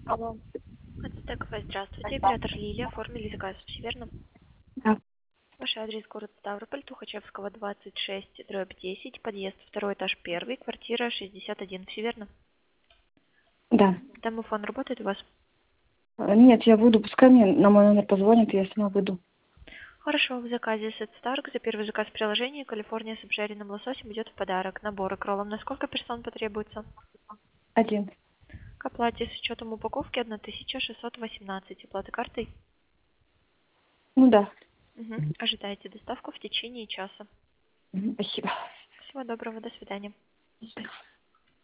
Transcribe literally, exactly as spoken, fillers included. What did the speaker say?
Алло. Ацтекова, здравствуйте. Оператор Лилия. Оформили заказ. Все верно? Да. Ваш адрес город Ставрополь, Тухачевского, двадцать шесть, дробь десять, подъезд, второй этаж, первый, квартира шестьдесят один. Все верно? Да. Домофон работает у вас? А, Нет, я буду, пускай мне на мой номер позвонит, я сама выйду. Хорошо, в заказе Сет Старк за первый заказ приложения Калифорния с обжаренным лососем идет в подарок. Набор и кроллом на сколько персон потребуется? Один. К оплате с учетом упаковки тысяча шестьсот восемнадцать. Оплата картой? Ну да. Угу. Ожидайте доставку в течение часа. Мгм, спасибо. Всего доброго, до свидания.